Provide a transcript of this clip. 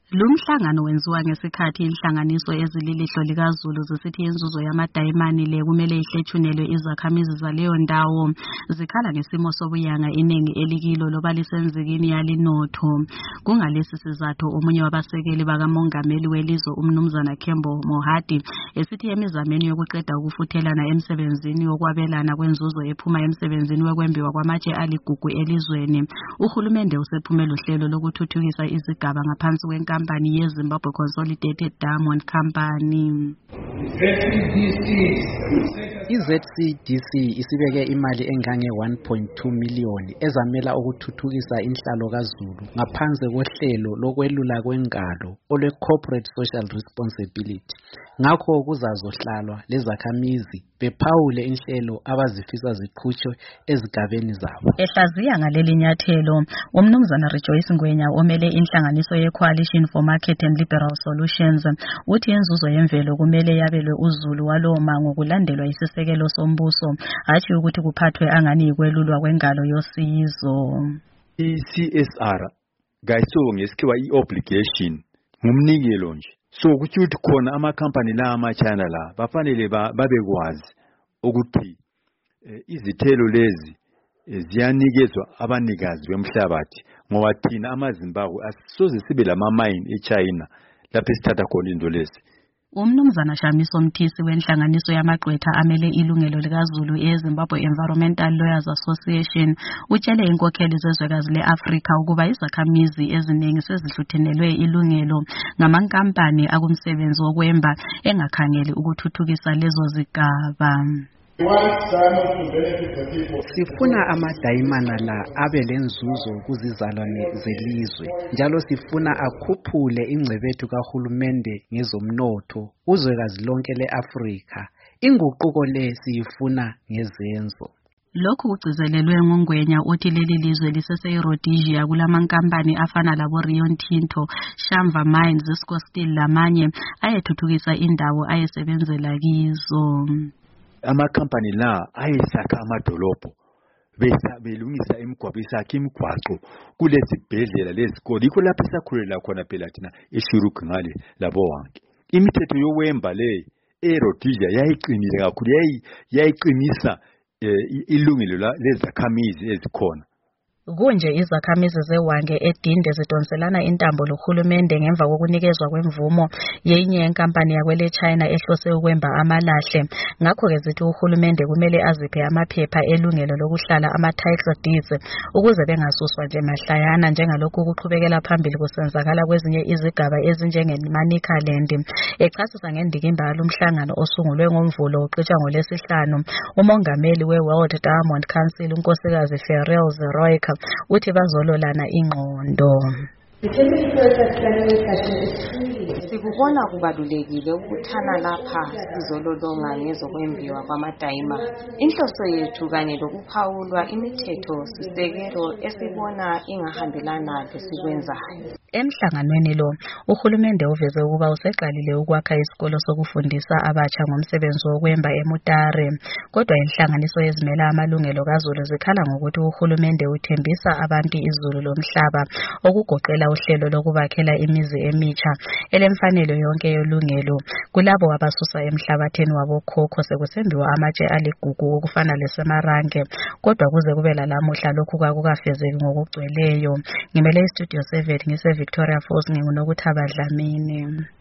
Lumhlangano wenziwa ngesikhathi inhlanganiso ezililihlo likaZulu zisithi inzuzo yamadayimani le kumele ihlethunelwe izakhamizi zaleyo ndawo zikhala ngesimo sobuyanga iningi elikilo loba lisenzikini yalinotho. Kungalesi sizathu omunye wabasekeli bakamongameli welizwe umnumzana Kembo Mohadi esithi emizameni yokuqeda ukufuthelana emsebenzini wokwabelana kwenzuzo ephuma emsebenzini wekwembiwa kwamatshe aligugu elizweni, uhulumende usephumela uhlelo lokuthuthukisa izigaba ngaphansi kwenkampani yeZimbabwe Consolidated Diamond Company. iZCDC isibeke imali engange 1.2 miliyoni ezamela ukuthuthukisa inhlalo kaZulu ngaphansi kohlelo lokwelula kwengalo olwe Corporate Social Responsibility. Ngakho kuzazohlalwa lezakhamizi bephawule inhlelo abazifisa ziqhutshwe ezigabeni zabo. Ehlaziya ngaleli nyathelo, umnumzana Rejoice Ngwenya omele inhlanganiso ye-Coalition for Market and Liberal Solutions uthi inzuzo yemvelo kumele yabelwe uZulu walowo mango kulandelwa isisekelo sombuso, hatshi ukuthi kuphathwe angani yikwelulwa kwengalo yosizo. I-CSR gayiso ngesikhiwa i-obligation ngumnikelo nje. So kuthi khona amakhampani la amachina la bafanele babekwazi ukuthi izithelo lezi ziyanikezwa abanikazi bemhlabathi ngoba thina amaZimbabwe asisoze sibe lama-mine eChina lapho esithatha khona into lezi. Umnumzana Shamiso Mthisi wenhlanganiso yamagqwetha amele ilungelo likaZulu eZimbabwe Environmental Lawyers Association utshele inkokheli zezwekazi le-Afrika ukuba izakhamizi eziningi sezihluthenelwe ilungelo ngamankampani akumsebenzi wokwemba engakhangeli ukuthuthukisa lezo zigaba. Sifuna amadayimana la abe lenzuzo kuzizalwane zelizwe, njalo sifuna akhuphule ingcebethu kahulumende ngezomnotho uzwekazi lonke le-Afrika. Inguquko le siyifuna ngezenzo. Lokhu kugcizelelwe nguNgwenya uthi leli lizwe lisese-Rhodesia kulamankampani afana labo Rio Tinto, Shamva Mines, Zisco Steel lamanye ayethuthukisa indawo ayesebenzela kizo. Amakhampani la ayesakha amadolobho belungisa imigwaqo isakha imigwaqo kulezibhedlela lezikole yikho lapho sakhulela khona phela thina eShuruk ngale labo wonke. Imithetho yokwemba le eRhodesia yayiqinile kakhulu, yayiqinisa ilungelo lezakhamizi ezikhona. Kunje izakhamizi zeWange eDinde zidonselana intambo lohulumende ngemva kokunikezwa kwemvumo yenye yenkampani yakwele China ehlose ukwemba amalahle. Ngakho-ke zithi uhulumende kumele aziphe amaphepha elungelo lokuhlala ama-title deeds ukuze bengasuswa nje mahlayana njengalokhu kuqhubekela phambili kusenzakala kwezinye izigaba ezinjenge-Manicaland. Echasisa ngendikimba yalomhlangano osungulwe ngoMvulo uqhutshwa ngoLwesihlanu, umongameli we-World Diamond Council unkosikazi Ferrell Zeroika uthi bazololana ingqondo. Sikubona kubalulekile ukuthana lapha sizololonga ngezokwembiwa kwamadayima. Inhloso yethu kanye lokuphawulwa imithetho sisekelo esibona ingahambelana lesikwenzayo. Emhlanganweni lo, uhulumende uveze ukuba useqalile ukwakha isikolo sokufundisa abatsha ngomsebenzi wokwemba eMutare. Kodwa inhlanganiso ezimela amalungelo kaZulu zikhala ngokuthi uhulumende uthembisa abantu izulu lomhlaba okugoqela uhlelo lokubakhela imizi emitsha elemfanelo yonke yolungelo kulabo abasusa emhlabatheni wabokhokho sekusembiwa amatshe aligugu okufana leSemarange. Kodwa kuze kube lalamuhla lokhu kakufezeki ngokugcweleyo. Ngimele iStudio 7 ngise Victoria Falls nginguNokuthaba Dlamini.